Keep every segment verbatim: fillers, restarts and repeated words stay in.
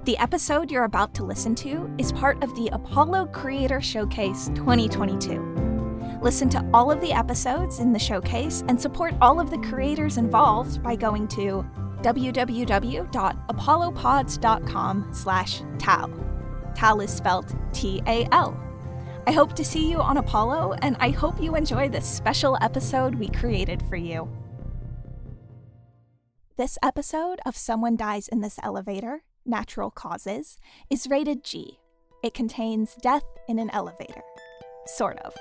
The episode you're about to listen to is part of the Apollo Creator Showcase twenty twenty-two. Listen to all of the episodes in the showcase and support all of the creators involved by going to www.apollopods.com slash tal. Tal is spelled T A L. I hope to see you on Apollo, and I hope you enjoy this special episode we created for you. This episode of Someone Dies in This Elevator, Natural Causes, is rated G. It contains death in an elevator. Sort of.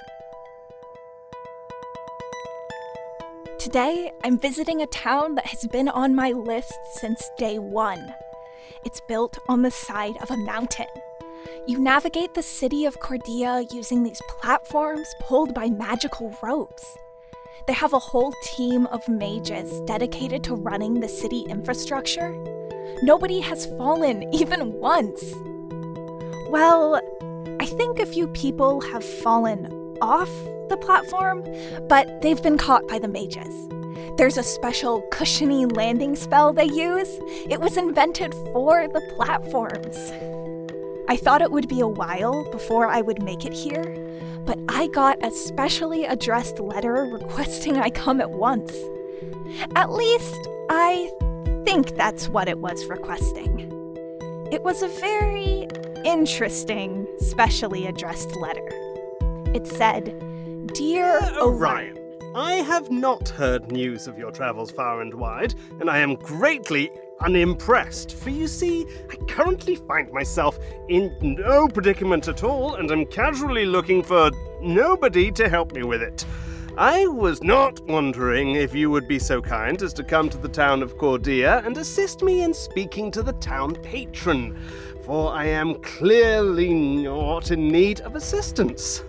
Today, I'm visiting a town that has been on my list since day one. It's built on the side of a mountain. You navigate the city of Cordia using these platforms pulled by magical ropes. They have a whole team of mages dedicated to running the city infrastructure. Nobody has fallen even once. Well, I think a few people have fallen off the platform, but they've been caught by the mages. There's a special cushiony landing spell they use. It was invented for the platforms. I thought it would be a while before I would make it here, but I got a specially addressed letter requesting I come at once. At least, I think that's what it was requesting. It was a very interesting, specially addressed letter. It said, "Dear Orion, I have not heard news of your travels far and wide, and I am greatly unimpressed, for you see, I currently find myself in no predicament at all, and am casually looking for nobody to help me with it. I was not wondering if you would be so kind as to come to the town of Cordia and assist me in speaking to the town patron, for I am clearly not in need of assistance.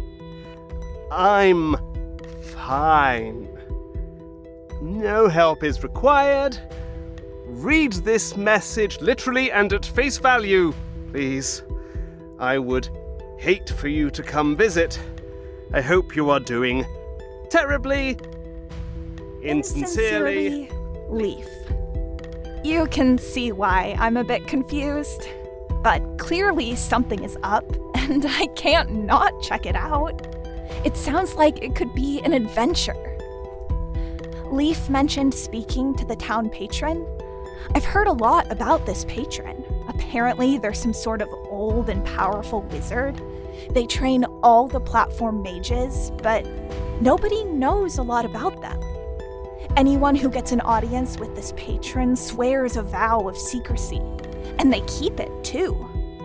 I'm fine. No help is required. Read this message literally and at face value, please. I would hate for you to come visit. I hope you are doing terribly. Insincerely, Leaf." You can see why I'm a bit confused, but clearly something is up, and I can't not check it out. It sounds like it could be an adventure. Leaf mentioned speaking to the town patron. I've heard a lot about this patron. Apparently, they're some sort of old and powerful wizard. They train all the platform mages, but nobody knows a lot about them. Anyone who gets an audience with this patron swears a vow of secrecy, and they keep it too.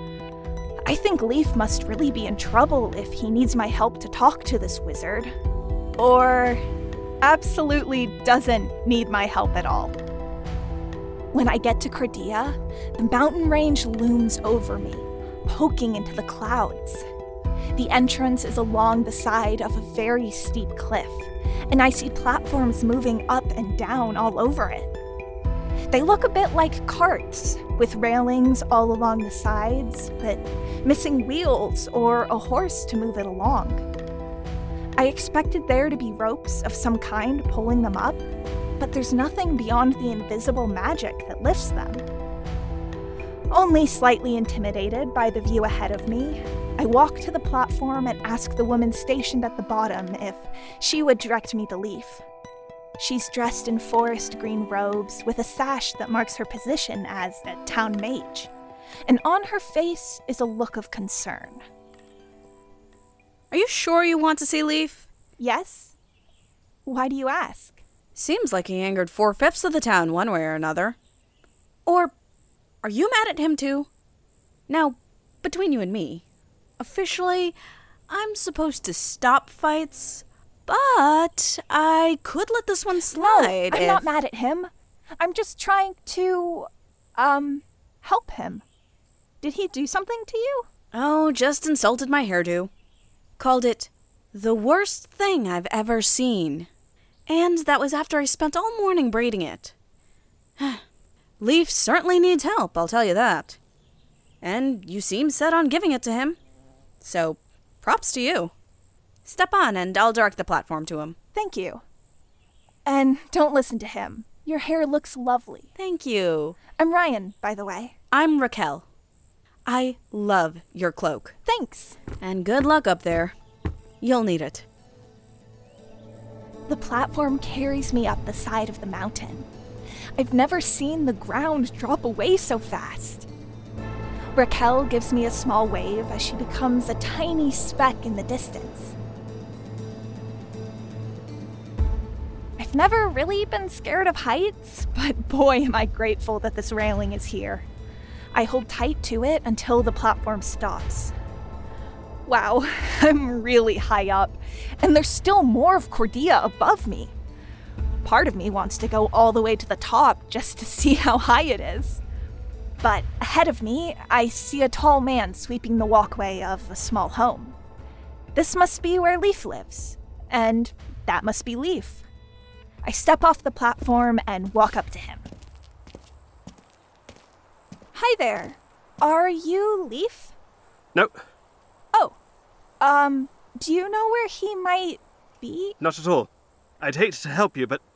I think Leaf must really be in trouble if he needs my help to talk to this wizard. Or absolutely doesn't need my help at all. When I get to Cordia, the mountain range looms over me, poking into the clouds. The entrance is along the side of a very steep cliff, and I see platforms moving up and down all over it. They look a bit like carts, with railings all along the sides, but missing wheels or a horse to move it along. I expected there to be ropes of some kind pulling them up, but there's nothing beyond the invisible magic that lifts them. Only slightly intimidated by the view ahead of me, I walk to the platform and ask the woman stationed at the bottom if she would direct me to Leaf. She's dressed in forest green robes with a sash that marks her position as a town mage, and on her face is a look of concern. Are you sure you want to see Leaf? Yes? Why do you ask? Seems like he angered four-fifths of the town one way or another. Or are you mad at him too? Now, between you and me, officially, I'm supposed to stop fights, but I could let this one slide. No, I'm if... not mad at him. I'm just trying to, um, help him. Did he do something to you? Oh, just insulted my hairdo. Called it the worst thing I've ever seen. And that was after I spent all morning braiding it. Leaf certainly needs help, I'll tell you that. And you seem set on giving it to him. So, props to you. Step on and I'll direct the platform to him. Thank you. And don't listen to him. Your hair looks lovely. Thank you. I'm Ryan, by the way. I'm Raquel. I love your cloak. Thanks. And good luck up there. You'll need it. The platform carries me up the side of the mountain. I've never seen the ground drop away so fast. Raquel gives me a small wave as she becomes a tiny speck in the distance. I've never really been scared of heights, but boy am I grateful that this railing is here. I hold tight to it until the platform stops. Wow, I'm really high up, and there's still more of Cordia above me. Part of me wants to go all the way to the top just to see how high it is. But ahead of me, I see a tall man sweeping the walkway of a small home. This must be where Leaf lives, and that must be Leaf. I step off the platform and walk up to him. Hi there. Are you Leaf? Nope, Oh, um, do you know where he might be? not at all. I'd hate to help you, but...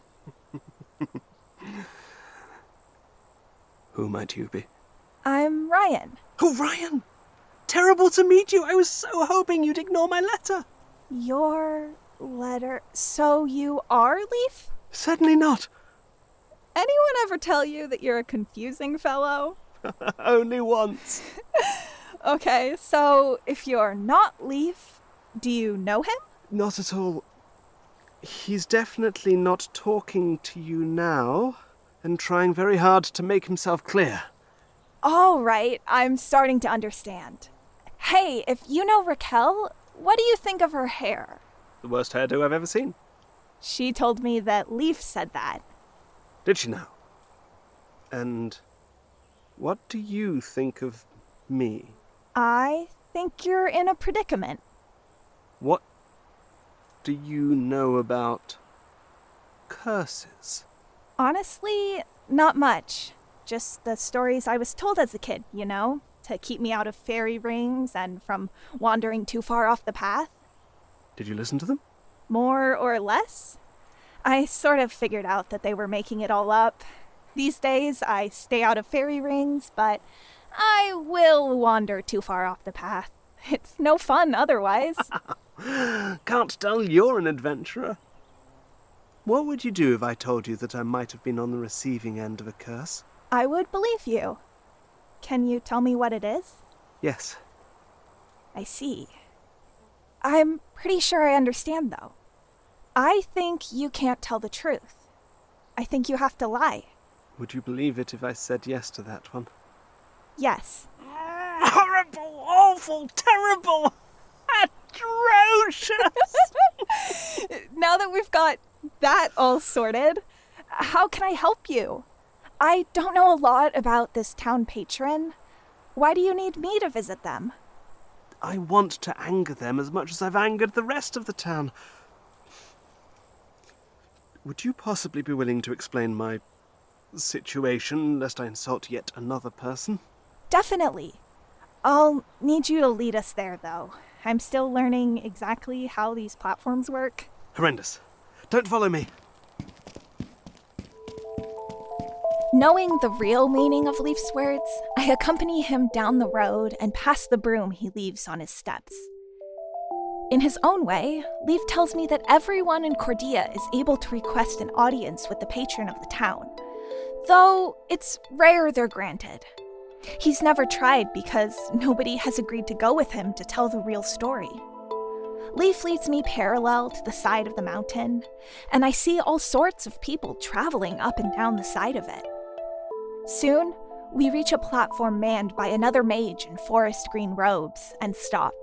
Who might you be? I'm Ryan. Oh, Ryan! Terrible to meet you. I was so hoping you'd ignore my letter. Your letter. So you are Leaf? Certainly not. Anyone ever tell you that you're a confusing fellow? Only once. Okay, so if you're not Leaf, do you know him? Not at all. He's definitely not talking to you now, and trying very hard to make himself clear. All right, I'm starting to understand. Hey, if you know Raquel, what do you think of her hair? The worst hairdo I've ever seen. She told me that Leaf said that. Did she now? And what do you think of me? I think you're in a predicament. What do you know about curses? Honestly, not much. Just the stories I was told as a kid, you know, to keep me out of fairy rings and from wandering too far off the path. Did you listen to them? More or less. I sort of figured out that they were making it all up. These days, I stay out of fairy rings, but I will wander too far off the path. It's no fun otherwise. Can't tell you're an adventurer. What would you do if I told you that I might have been on the receiving end of a curse? I would believe you. Can you tell me what it is? Yes. I see. I'm pretty sure I understand, though. I think you can't tell the truth. I think you have to lie. Would you believe it if I said yes to that one? Yes. Horrible, awful, terrible, atrocious! Now that we've got that all sorted, how can I help you? I don't know a lot about this town patron. Why do you need me to visit them? I want to anger them as much as I've angered the rest of the town. Would you possibly be willing to explain my situation, lest I insult yet another person? Definitely. I'll need you to lead us there, though. I'm still learning exactly how these platforms work. Horrendous. Don't follow me. Knowing the real meaning of Leaf's words, I accompany him down the road and past the broom he leaves on his steps. In his own way, Leaf tells me that everyone in Cordia is able to request an audience with the patron of the town, though it's rare they're granted. He's never tried because nobody has agreed to go with him to tell the real story. Leaf leads me parallel to the side of the mountain, and I see all sorts of people traveling up and down the side of it. Soon, we reach a platform manned by another mage in forest green robes and stop.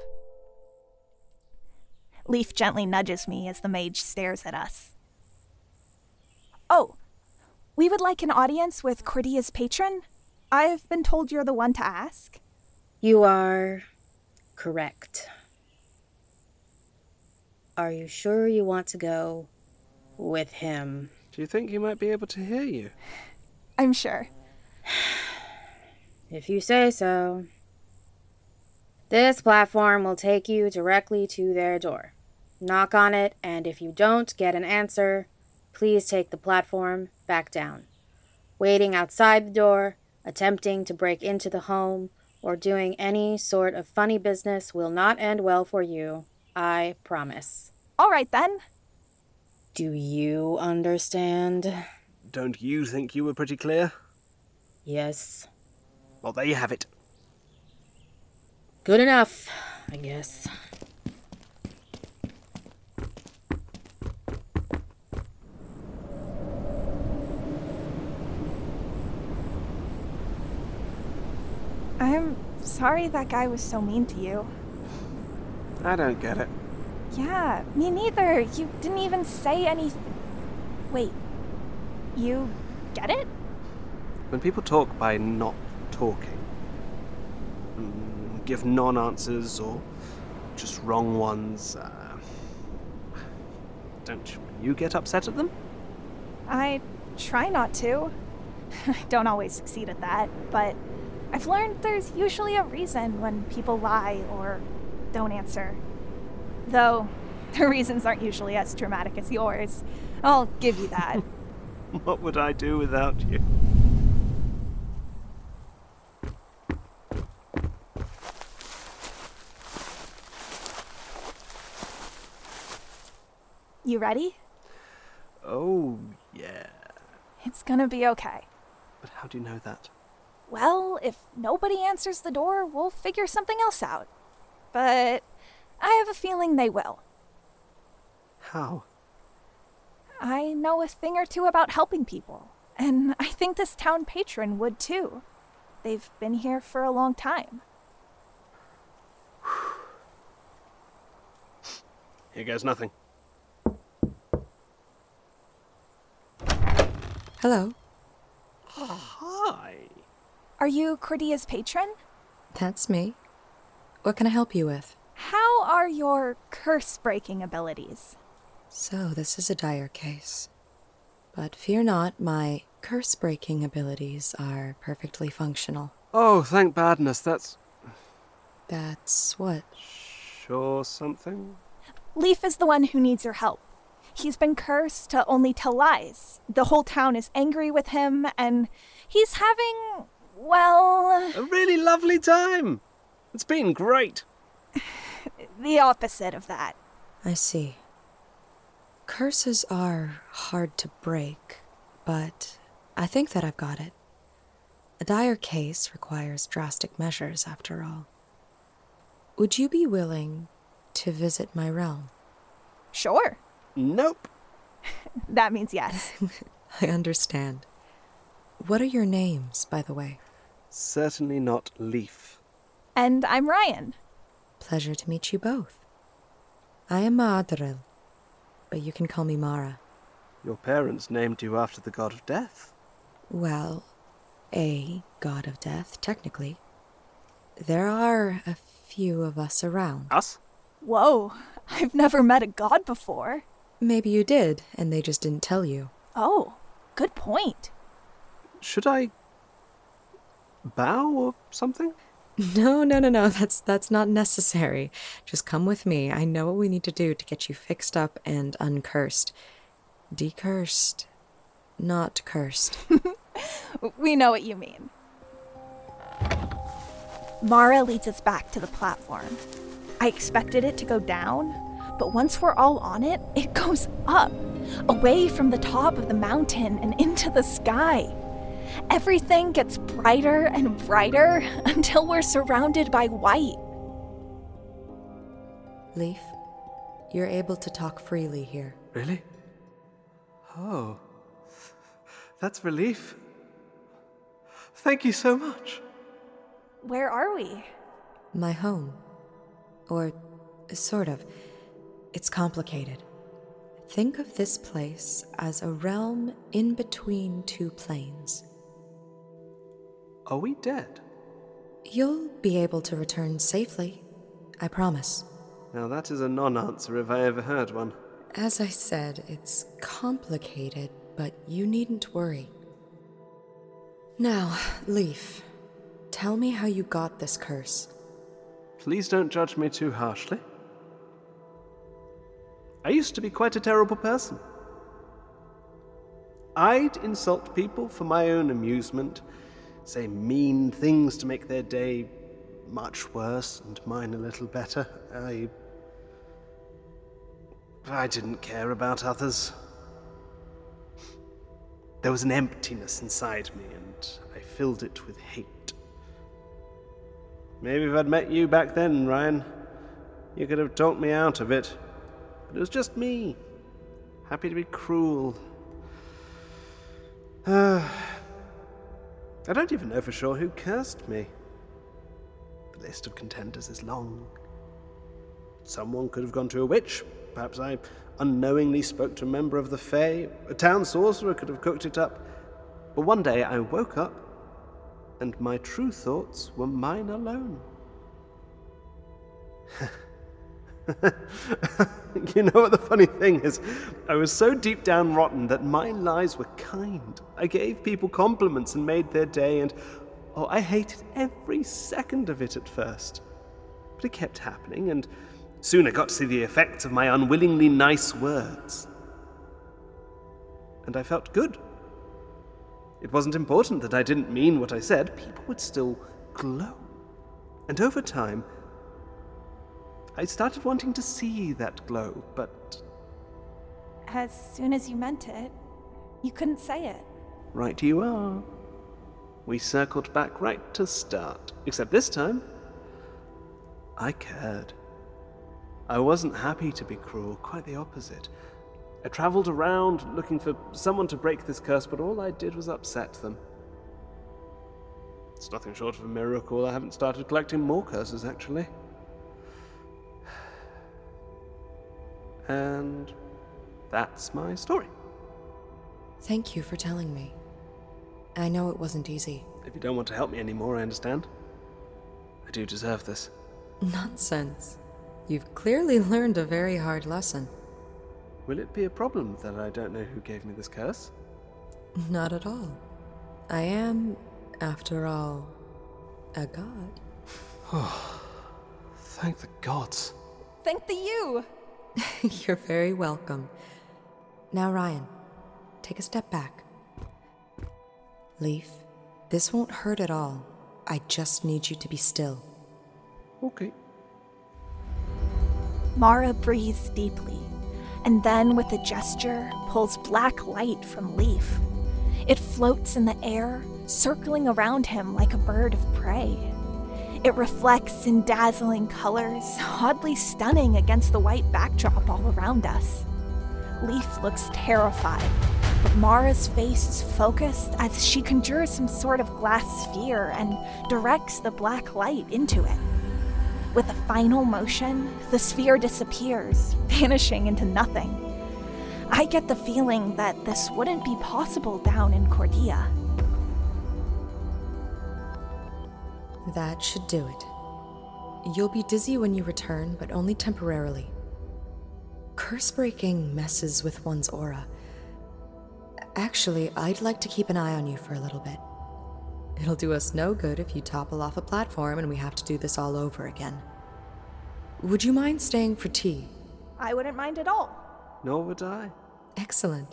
Leaf gently nudges me as the mage stares at us. Oh, we would like an audience with Cordia's patron? I've been told you're the one to ask. You are correct. Are you sure you want to go with him? Do you think he might be able to hear you? I'm sure. If you say so. This platform will take you directly to their door. Knock on it, and if you don't get an answer, please take the platform back down. Waiting outside the door, attempting to break into the home, or doing any sort of funny business will not end well for you. I promise. All right, then. Do you understand? Don't you think you were pretty clear? Yes. Well, there you have it. Good enough, I guess. I'm sorry that guy was so mean to you. I don't get it. Yeah, me neither. You didn't even say anything. Wait, you get it? When people talk by not talking, mm, give non-answers or just wrong ones, uh, don't you get upset at them? I try not to. I don't always succeed at that, but I've learned there's usually a reason when people lie or don't answer. Though, the reasons aren't usually as dramatic as yours. I'll give you that. What would I do without you? You ready? Oh, yeah. It's gonna be okay. But how do you know that? Well, if nobody answers the door, we'll figure something else out. But I have a feeling they will. How? I know a thing or two about helping people, and I think this town patron would too. They've been here for a long time. Here goes nothing. Hello. Hi. Are you Cordia's patron? That's me. What can I help you with? How are your curse-breaking abilities? So, this is a dire case. But fear not, my curse-breaking abilities are perfectly functional. Oh, thank badness, that's... That's what? Sure something? Leaf is the one who needs your help. He's been cursed to only tell lies. The whole town is angry with him, and he's having, well... A really lovely time! It's been great. the opposite of that. I see. Curses are hard to break, but I think that I've got it. A dire case requires drastic measures, after all. Would you be willing to visit my realm? Sure. Nope. That means yes. I understand. What are your names, by the way? Certainly not Leaf. And I'm Ryan. Pleasure to meet you both. I am Maadril, but you can call me Mara. Your parents named you after the god of death. Well, a god of death, technically. There are a few of us around. Us? Whoa, I've never met a god before. Maybe you did, and they just didn't tell you. Oh, good point. Should I bow or something? No, no, no, no, that's that's not necessary. Just come with me. I know what we need to do to get you fixed up and uncursed. Decursed, not cursed. We know what you mean. Mara leads us back to the platform. I expected it to go down, but once we're all on it, it goes up, away from the top of the mountain and into the sky. Everything gets brighter and brighter until we're surrounded by white. Leaf, you're able to talk freely here. Really? Oh. That's relief. Thank you so much. Where are we? My home. Or, sort of. It's complicated. Think of this place as a realm in between two planes. Are we dead? You'll be able to return safely, I promise. Now that is a non-answer if I ever heard one. As I said, it's complicated, but you needn't worry. Now, Leaf, tell me how you got this curse. Please don't judge me too harshly. I used to be quite a terrible person. I'd insult people for my own amusement, say mean things to make their day much worse and mine a little better. I... I didn't care about others. There was an emptiness inside me, and I filled it with hate. Maybe if I'd met you back then, Ryan, you could have talked me out of it. But it was just me, happy to be cruel. Uh, I don't even know for sure who cursed me. The list of contenders is long. Someone could have gone to a witch. Perhaps I unknowingly spoke to a member of the Fae. A town sorcerer could have cooked it up. But one day I woke up, and my true thoughts were mine alone. You know what the funny thing is? I was so deep down rotten that my lies were kind. I gave people compliments and made their day, and oh, I hated every second of it at first. But it kept happening, and soon I got to see the effects of my unwillingly nice words. And I felt good. It wasn't important that I didn't mean what I said. People would still glow. And over time, I started wanting to see that glow, but... As soon as you meant it, you couldn't say it. Right you are. We circled back right to start. Except this time, I cared. I wasn't happy to be cruel, quite the opposite. I travelled around looking for someone to break this curse, but all I did was upset them. It's nothing short of a miracle I haven't started collecting more curses, actually. And that's my story. Thank you for telling me. I know it wasn't easy. If you don't want to help me anymore, I understand. I do deserve this. Nonsense. You've clearly learned a very hard lesson. Will it be a problem that I don't know who gave me this curse? Not at all. I am, after all, a god. Oh, thank the gods. Thank the you! You're very welcome. Now, Ryan, take a step back. Leaf, this won't hurt at all. I just need you to be still. Okay. Mara breathes deeply, and then with a gesture pulls black light from Leaf. It floats in the air, circling around him like a bird of prey. It reflects in dazzling colors, oddly stunning against the white backdrop all around us. Leaf looks terrified, but Mara's face is focused as she conjures some sort of glass sphere and directs the black light into it. With a final motion, the sphere disappears, vanishing into nothing. I get the feeling that this wouldn't be possible down in Cordia. That should do it. You'll be dizzy when you return, but only temporarily. Curse breaking messes with one's aura. Actually, I'd like to keep an eye on you for a little bit. It'll do us no good if you topple off a platform and we have to do this all over again. Would you mind staying for tea? I wouldn't mind at all. Nor would I. Excellent.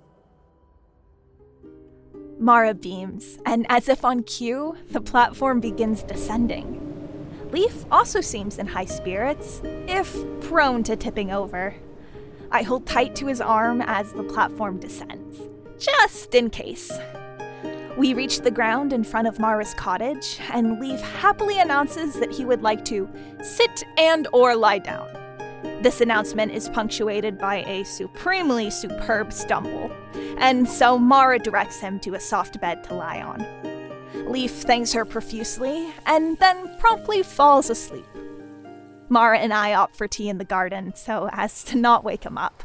Mara beams, and as if on cue, the platform begins descending. Leaf also seems in high spirits, if prone to tipping over. I hold tight to his arm as the platform descends, just in case. We reach the ground in front of Mara's cottage, and Leaf happily announces that he would like to sit and or lie down. This announcement is punctuated by a supremely superb stumble, and so Mara directs him to a soft bed to lie on. Leaf thanks her profusely, and then promptly falls asleep. Mara and I opt for tea in the garden so as to not wake him up.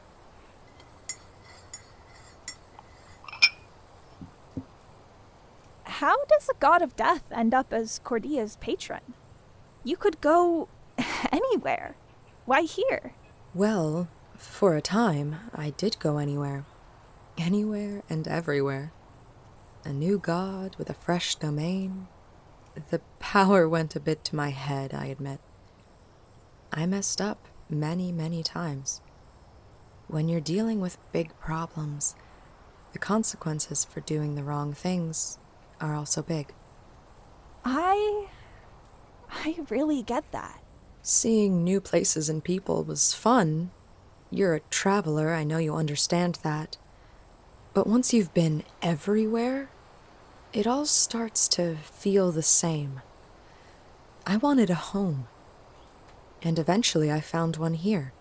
How does a god of death end up as Cordia's patron? You could go anywhere. Why here? Well, for a time, I did go anywhere. Anywhere and everywhere. A new god with a fresh domain. The power went a bit to my head, I admit. I messed up many, many times. When you're dealing with big problems, the consequences for doing the wrong things are also big. I... I really get that. Seeing new places and people was fun. You're a traveler, I know you understand that. But once you've been everywhere, it all starts to feel the same. I wanted a home. And eventually I found one here.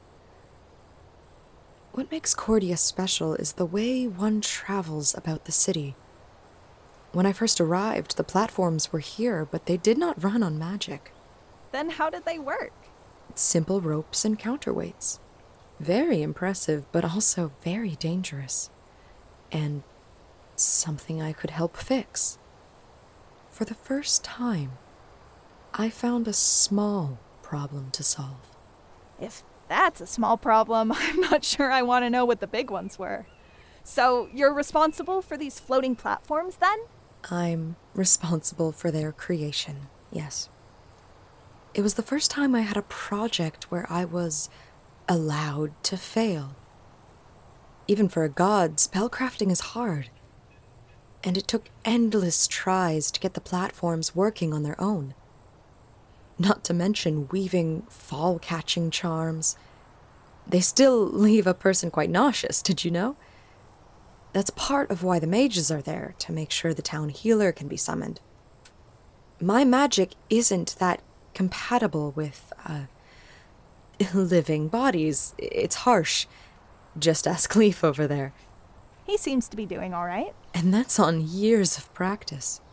What makes Cordia special is the way one travels about the city. When I first arrived, the platforms were here, but they did not run on magic. Then how did they work? Simple ropes and counterweights. Very impressive, but also very dangerous. And something I could help fix. For the first time, I found a small problem to solve. If that's a small problem, I'm not sure I want to know what the big ones were. So you're responsible for these floating platforms, then? I'm responsible for their creation, yes. It was the first time I had a project where I was allowed to fail. Even for a god, spellcrafting is hard. And it took endless tries to get the platforms working on their own. Not to mention weaving fall-catching charms. They still leave a person quite nauseous, did you know? That's part of why the mages are there, to make sure the town healer can be summoned. My magic isn't that compatible with, uh, living bodies. It's harsh. Just ask Leaf over there. He seems to be doing all right. And that's on years of practice.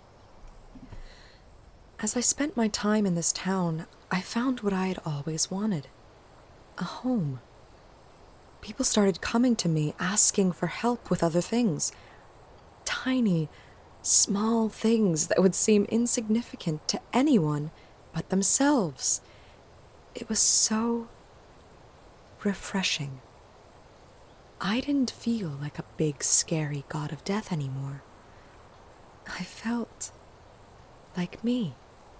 As I spent my time in this town, I found what I had always wanted. A home. People started coming to me asking for help with other things. Tiny, small things that would seem insignificant to anyone but themselves. It was so refreshing. I didn't feel like a big, scary god of death anymore. I felt like me.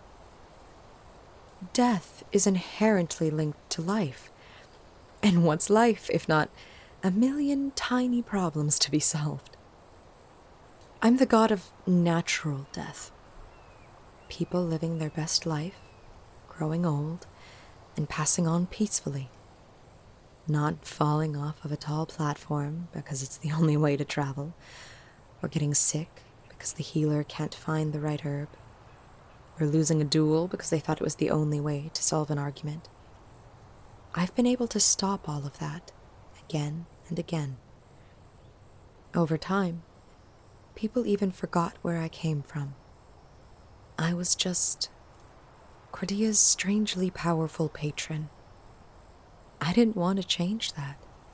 Death is inherently linked to life. And what's life, if not a million tiny problems to be solved? I'm the god of natural death. People living their best life, growing old, and passing on peacefully. Not falling off of a tall platform because it's the only way to travel, or getting sick because the healer can't find the right herb, or losing a duel because they thought it was the only way to solve an argument. I've been able to stop all of that, again and again. Over time, people even forgot where I came from. I was just Cordia's strangely powerful patron. I didn't want to change that.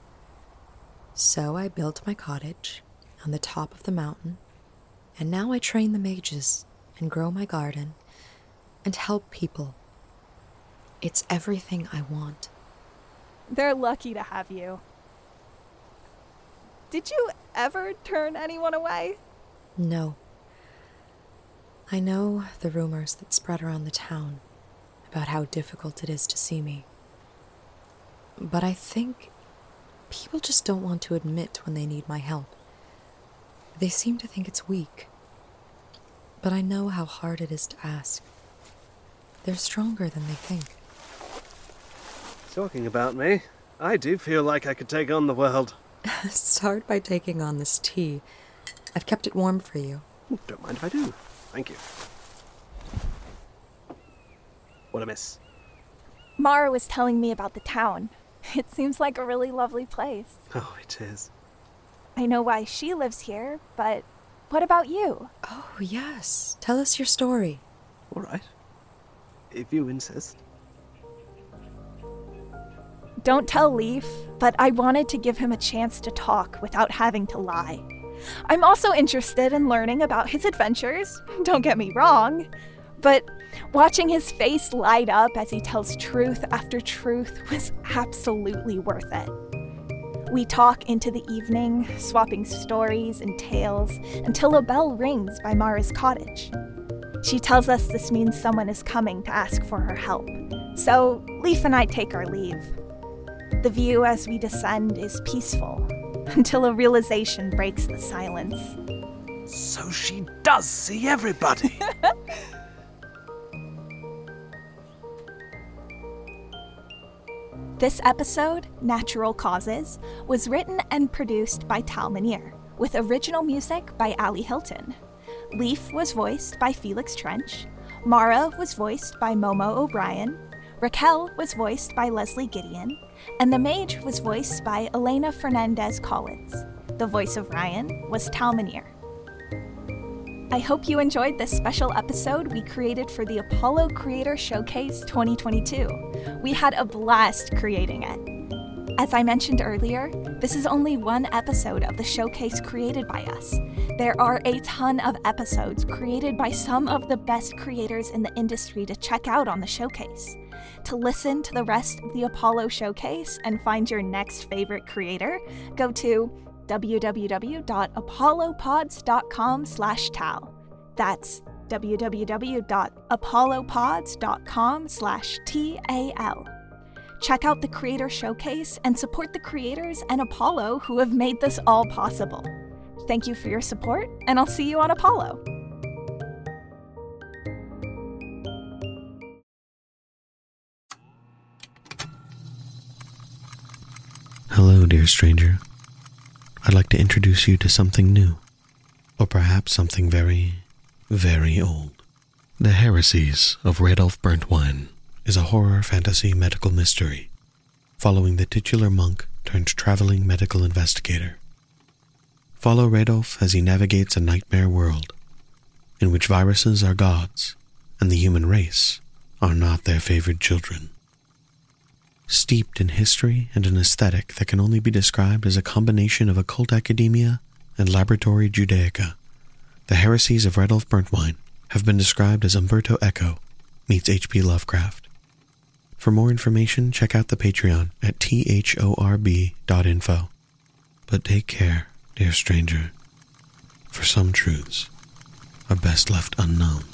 So I built my cottage on the top of the mountain, and now I train the mages and grow my garden and help people. It's everything I want. They're lucky to have you. Did you ever turn anyone away? No. I know the rumors that spread around the town about how difficult it is to see me. But I think people just don't want to admit when they need my help. They seem to think it's weak. But I know how hard it is to ask. They're stronger than they think. Talking about me, I do feel like I could take on the world. Start by taking on this tea. I've kept it warm for you. Ooh, don't mind if I do. Thank you. What a miss. Mara was telling me about the town. It seems like a really lovely place. Oh, it is. I know why she lives here, but what about you? Oh, yes. Tell us your story. All right. If you insist. Don't tell Leaf, but I wanted to give him a chance to talk without having to lie. I'm also interested in learning about his adventures, don't get me wrong, but watching his face light up as he tells truth after truth was absolutely worth it. We talk into the evening, swapping stories and tales, until a bell rings by Mara's cottage. She tells us this means someone is coming to ask for her help, so Leaf and I take our leave. The view as we descend is peaceful, until a realization breaks the silence. So she does see everybody. This episode, Natural Causes, was written and produced by Tal Minear, with original music by Ali Hilton. Leaf was voiced by Felix Trench. Mara was voiced by Momo O'Brien. Raquel was voiced by Leslie Gideon. And the mage was voiced by Elena Fernandez Collins. The voice of Ryan was Tal Minear. I hope you enjoyed this special episode we created for the Apollo Creator Showcase twenty twenty-two. We had a blast creating it. As I mentioned earlier, this is only one episode of the showcase created by us. There are a ton of episodes created by some of the best creators in the industry to check out on the showcase. To listen to the rest of the Apollo Showcase and find your next favorite creator, go to w w w dot apollo pods dot com slash tal. That's w w w dot apollo pods dot com slash T A L. Check out the Creator Showcase and support the creators and Apollo who have made this all possible. Thank you for your support, and I'll see you on Apollo. Hello, dear stranger. I'd like to introduce you to something new, or perhaps something very, very old. The Heresies of Radolf Burntwine is a horror fantasy medical mystery, following the titular monk turned traveling medical investigator. Follow Radolf as he navigates a nightmare world, in which viruses are gods, and the human race are not their favored children. Steeped in history and an aesthetic that can only be described as a combination of occult academia and laboratory Judaica, the Heresies of Radolf Burntwine have been described as Umberto Eco meets H P Lovecraft. For more information, check out the Patreon at thorb dot info. But take care, dear stranger, for some truths are best left unknown.